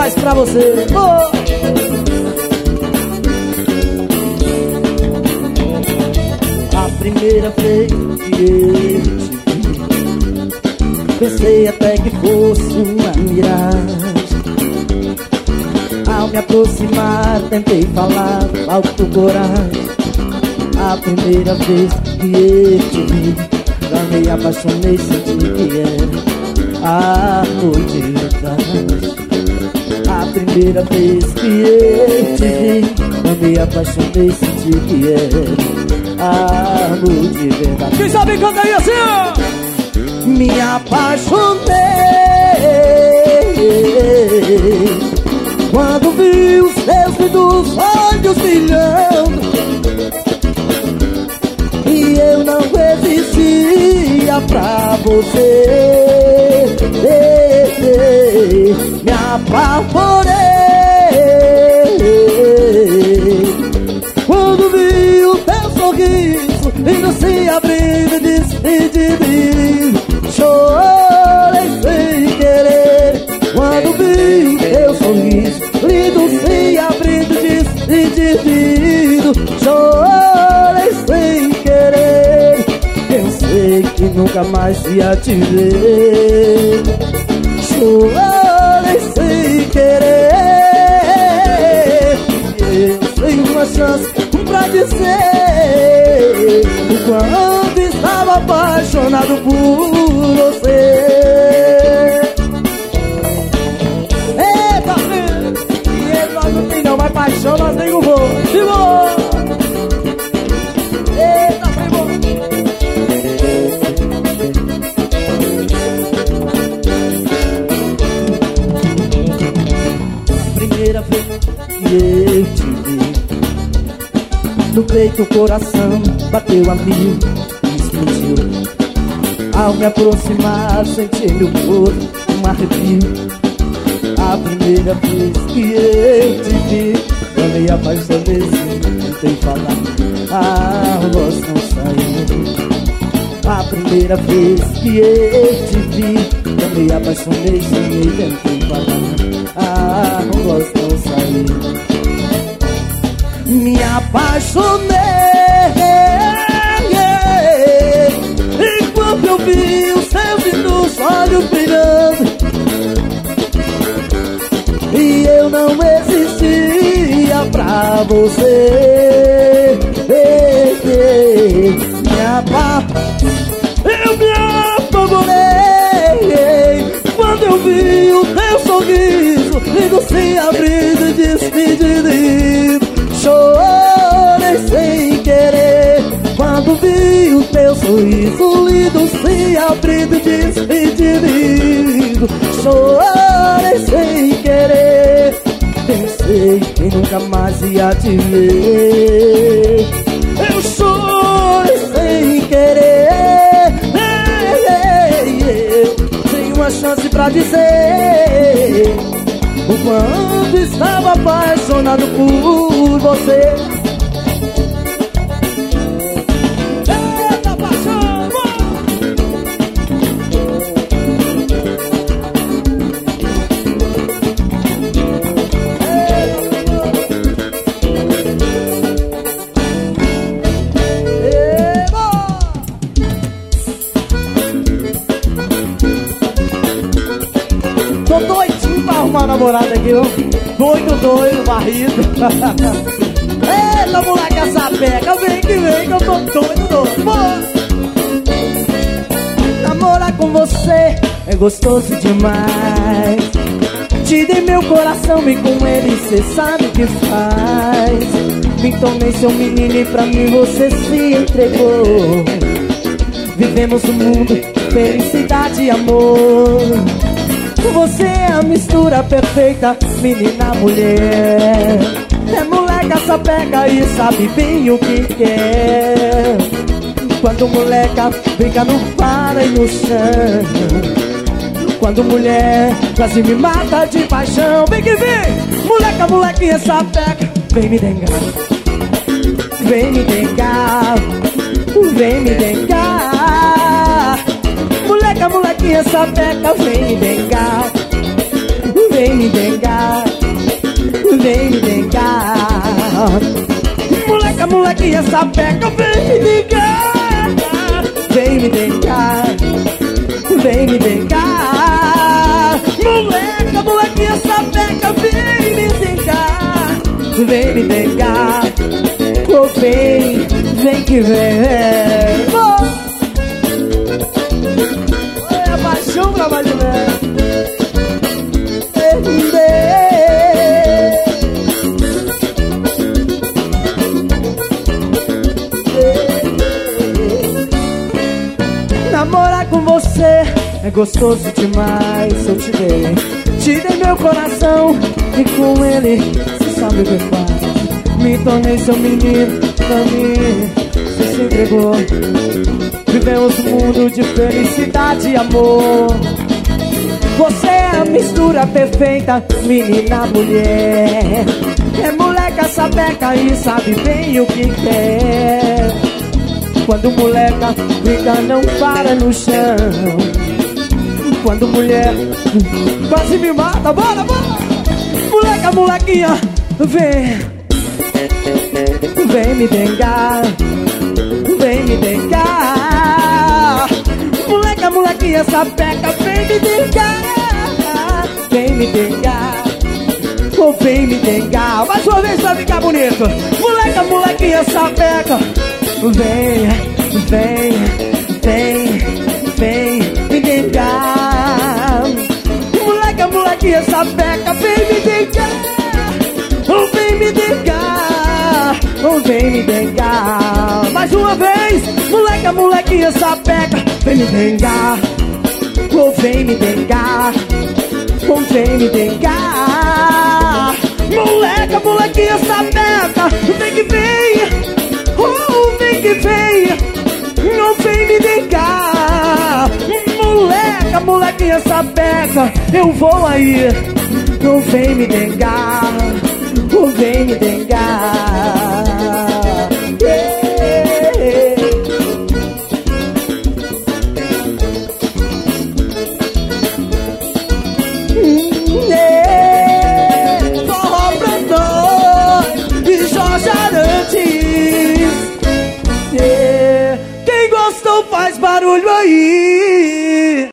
mais pra você. A primeira vez que eu te vi, pensei até que fosse uma miragem. Ao me aproximar, tentei falar, faltou coragem. A primeira vez que eu te vi, já me apaixonei, senti que era amor de verdade. A primeira vez que eu te vi, já me apaixonei, senti que era amor de verdade. Quem sabe canta aí assim, ó. Me apaixonei quando vi os teus lindos olhos brilhando, e eu não resistia pra você. Me apavorei quando vi o teu sorriso e não se abrindo e despedindo. Chorei sem querer quando vi o teu sorriso lindo se abrindo, despedindo. Chorei sem querer, pensei que nunca mais ia te ver. Chorei sem querer, eu tenho uma chance pra dizer o quanto estava apaixonado por você. Eita, filho! E ele nós não tem não, mas paixão nós nem o vou. Eita, primo! Primeira vez que eu te vi, no peito o coração bateu a mil e explodiu. Ao me aproximar, senti meu corpo um arrepio. A primeira vez que eu te vi, eu me apaixonei, tentei falar, a voz não saiu. A primeira vez que eu te vi, eu me apaixonei, tentei falar, a voz não saiu. Me apaixonei enquanto eu vi os seus lindos olhos brilhando, e eu não existia pra você. Eu me apavorei quando eu vi o teu sorriso lindo se abrindo e despedindo. Chorei sem querer quando vi o teu sorriso lindo se abrindo e despedindo. Chorei sem querer, pensei que nunca mais ia te ver. Eu chorei sem querer, eu tenho uma chance pra dizer o quanto estava apaixonado por você. Eita, paixão! Tô doidinho pra arrumar namorada aqui, ó. Doido, barrido. Eita, moleque, sapeca, vem que eu tô doido. Namorar com você é gostoso demais. Te dei meu coração e com ele cê sabe o que faz. Me tornei seu menino e pra mim você se entregou. Vivemos um mundo de felicidade e amor. Você é a mistura perfeita, menina, mulher. É moleca, sapeca e sabe bem o que quer. Quando moleca brinca no para e no chão, quando mulher quase me mata de paixão. Vem que vem, moleca, molequinha, sapeca, vem me dengar, vem me dengar, vem me dengar. Moleca, molequinha, sapeca, vem me dengar, vem me dengar, vem me dengar. Moleca, molequinha, sapeca, vem me dengar, vem me dengar, vem me dengar. Moleca, molequinha, sapeca, vem me dengar, vem me dengar. Oh, vem, vem que vem. Oh, é a paixão pra mais de velho. Namorar com você é gostoso demais. Eu te dei meu coração e com ele cê sabe o que faz. Me tornei seu menino, pra mim cê se entregou. Vivemos um mundo de felicidade e amor. Você é a mistura perfeita, menina, mulher. É moleca, sapeca e sabe bem o que quer. Quando moleca fica, não para no chão. Quando mulher quase me mata, bora, bora. Moleca, molequinha, vem, vem me dengar, vem me dengar. Moleca, molequinha, sapeca, vem me dengar, vem me dengar. Oh, vem me dengar. Mais uma vez pra ficar bonito. Moleca, molequinha, sapeca, vem, vem, vem, vem me dengar. Moleca, molequinha, sapeca, vem me dengar. Oh, vem me dengar. Oh, vem me dengar. Mais uma vez. Moleca, molequinha, sapeca, vem me dengar. Oh, vem me dengar. Oh, vem me dengar. Moleca, molequinha, sapeca, vem que vem. Oh, vem que vem. Não vem me dengar. Moleca, molequinha, sapeca, eu vou aí. Não vem me dengar.